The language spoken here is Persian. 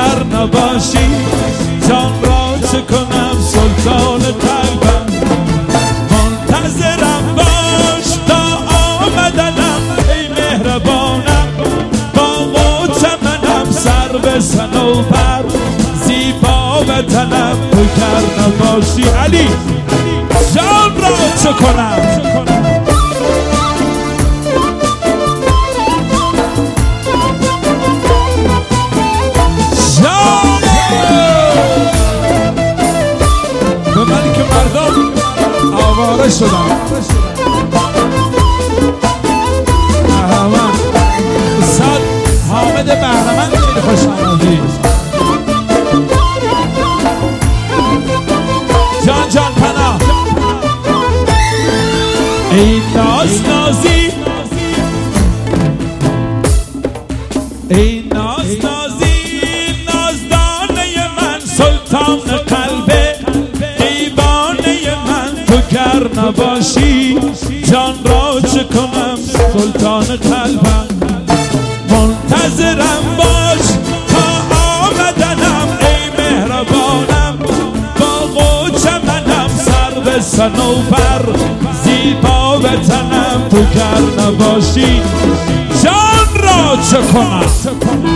گر نباشی جان را چه کنم سلطان قلبم منتظرم باش تا آمدنم ای مهربانم با قوت منم سر به صنوبر زیبا وطنم تو گر نباشی علی جان را چه کنم به من که مردم آواره شدم استاد حامد بهرمند خیلی خوش آمدی جان جان پناه ای ناز نازی ای ناز نازی نازدانه من سلطان قلبه دیوانه من تو گر نباشی جان را چه کنم سلطان قلبم منتظرم باش تا آمدنم ای مهربانم با قوت منم سر به صنوبر زیبا وطنم تو گر نباشی جان را چه کنم